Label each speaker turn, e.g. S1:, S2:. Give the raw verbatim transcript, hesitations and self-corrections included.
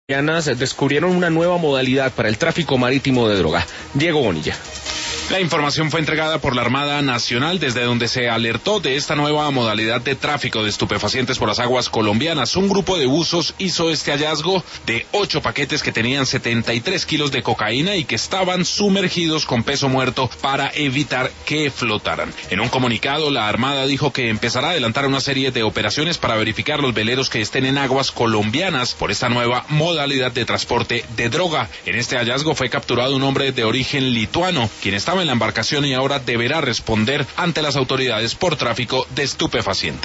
S1: Descubrieron una nueva modalidad para el tráfico marítimo de droga. Diego Bonilla.
S2: La información fue entregada por la Armada Nacional, desde donde se alertó de esta nueva modalidad de tráfico de estupefacientes por las aguas colombianas. Un grupo de buzos hizo este hallazgo de ocho paquetes que tenían setenta y tres kilos de cocaína y que estaban sumergidos con peso muerto para evitar que flotaran. En un comunicado, la Armada dijo que empezará a adelantar una serie de operaciones para verificar los veleros que estén en aguas colombianas por esta nueva modalidad de transporte de droga. En este hallazgo fue capturado un hombre de origen lituano, quien estaba en la embarcación y ahora deberá responder ante las autoridades por tráfico de estupefacientes.